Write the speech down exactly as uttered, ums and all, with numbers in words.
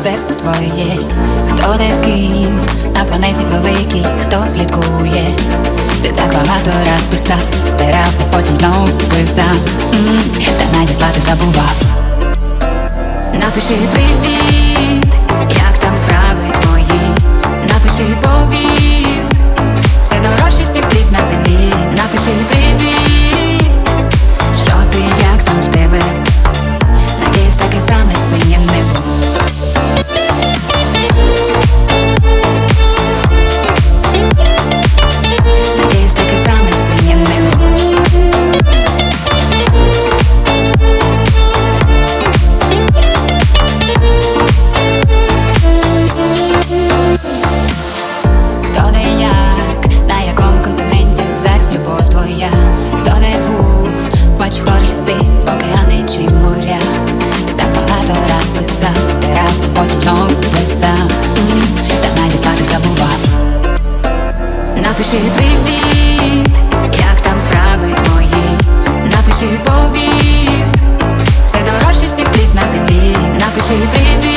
серце твоє. Хто де з ким на планеті великій, хто слідкує. Ти так багато раз писав, стирав, а потім знов писав, М -м, та надіслати забував. Напиши привіт, як там справи твої. Напиши повір, це дорожче всіх слів на землі. Напиши привіт, що ти, як там в тебе. Надіюсь, таке саме синє небо. Надіюсь, таке саме синє небо. Хто де як, на якому континенті зараз любов твоя. Хто де був, бачив гори, ліси, океани чи моря. Ти так багато раз писав, стирав, потім знов писав, М -м, та надіслати забував. Напиши привіт, як там справи твої. Напиши повір, це дорожче всіх слів на землі. Напиши привіт.